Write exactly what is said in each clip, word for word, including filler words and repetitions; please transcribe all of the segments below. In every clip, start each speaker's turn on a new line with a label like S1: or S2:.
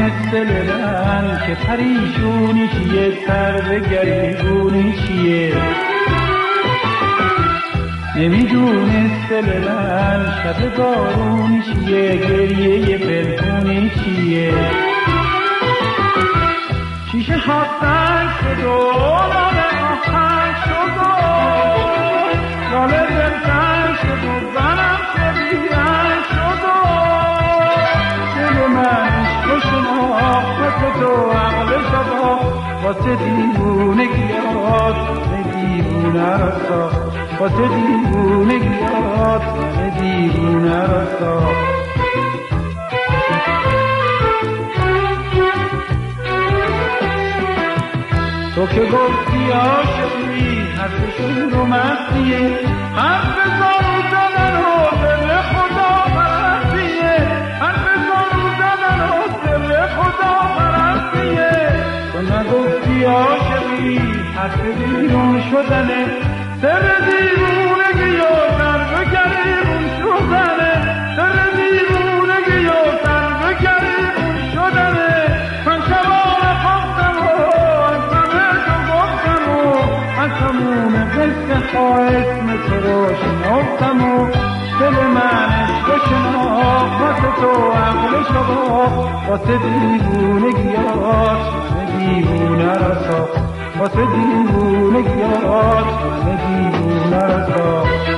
S1: مثل من که پریشونی چیه، سر به گریبونی چیه. نمیدونست دل من شب بارونی چیه، گریه پنهونی چیه. شیشه ها سنگ شد و لاله آهنگ شد و لاله دلتنگ شد و زنم شدی رنگ شد و دل من عشق شناخت تو عقل شد واسه دیوونگیات دیوونه را ساخت، واسه دیوونگیات دیوونه را ساخت. تو که گفتی عاشقی حرفشون رو مسیه، حرف زارو زدن و دل خدا پرستیه، حرف زارو زدن و دل خدا پرستیه. تو نگفتی عاشقی حرف بیرون شدنه، سر دیوونگی و سر به گریبون شدنه، سر دیوونگی و سر به گریبون شدنه. من شبا نخواستم و تموم قصه ها اسم تو رو شناختم و دل من عشق شناخت، واسه تو عقل شبا واسه دیوونگیات دیوونه را ساخت، واسه دیوونگیات دیوونه را ساخت.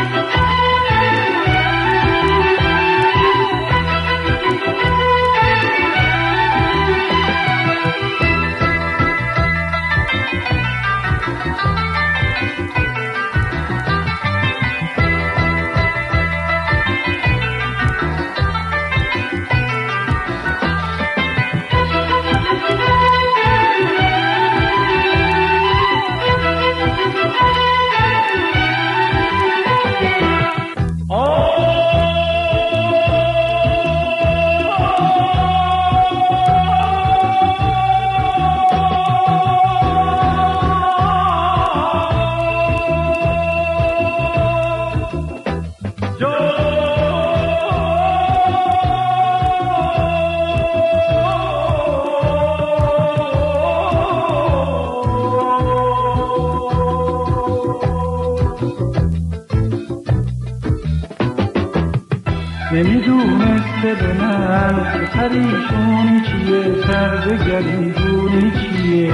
S1: نمیدونست به من که پریشونی چیه، سر به گریبونی چیه.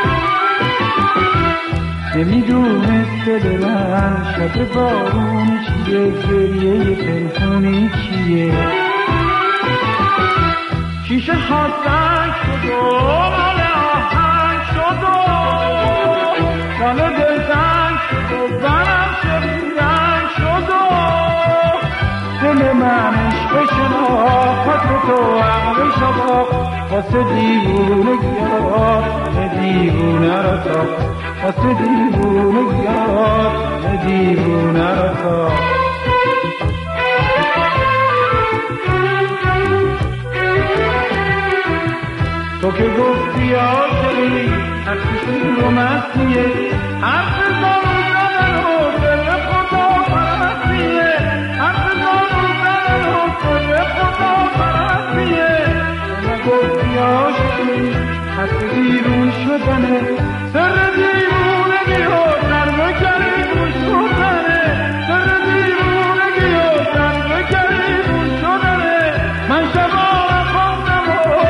S1: نمیدونست به من شب بارونی چیه، گریه پنهونی چیه. شیشه ها سنگ شد و لاله آهنگ شد و لاله دلتنگ شد و زنم شدی رنگ شد و دل من عشق شناخت تو عقل شبا واسه دیوونگیات دیوونه را ساخت، واسه دیوونگیات دیوونه را ساخت. تو که گفتی عاشقی حرفشون رو مسیه، حرف زارو زدن و دل خدا پرستیه، حرف زارو زدن و دل خدا پرستیه. تو نگفتی عاشقی حرف بیرون شدنه، سر دیوونگی و سر به گریبون شدنه، سر دیوونگی و سر به گریبون شدنه. من شبا نخواستم و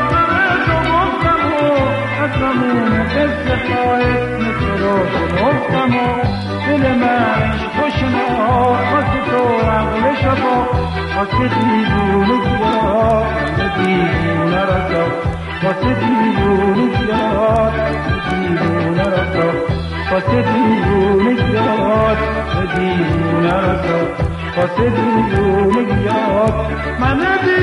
S1: تموم قصه ها اسم تو رو شناختم و دل من عشق شناخت، واسه تو عقل شبا واسه دیوونگیات دیوونه را ساخت، واسه دیوونگیات دیوونه را ساخت، واسه دیوونگیات دیوونه را ساخت، واسه دیوونگیات من